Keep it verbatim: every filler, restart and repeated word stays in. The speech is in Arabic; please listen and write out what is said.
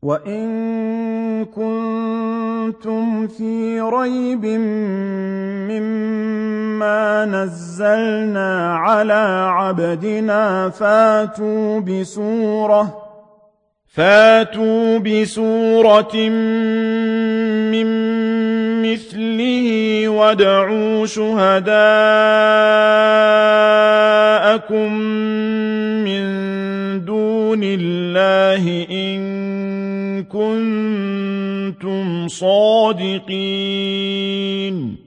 وَإِن كُنتُمْ فِي رَيْبٍ مِّمَّا نَزَّلْنَا عَلَىٰ عَبْدِنَا فَأْتُوا بِسُورَةٍ فَأْتُوا بِسُورَةٍ مِّن مِّثْلِهِ وَادْعُوا شُهَدَاءَكُم مِّن دُونِ اللَّهِ إِن كُنتُمْ صَادِقِينَ